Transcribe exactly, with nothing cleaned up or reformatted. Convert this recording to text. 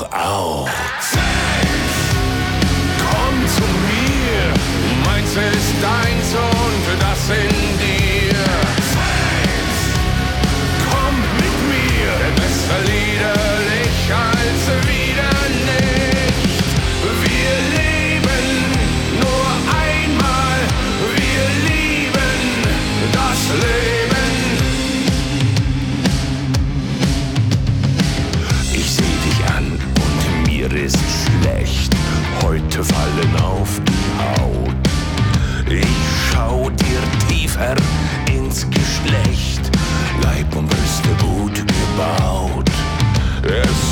auch. Komm zu mir, meins ist deins und das in dir. Komm mit mir, besser liederlich als wieder nicht. Wir leben nur einmal, wir lieben das Leben. Ich seh dich an und mir ist schlecht. Heute fallen auf die Haut. Ich schau dir tiefer ins Geschlecht. Leib und Brüste gut gebaut. Es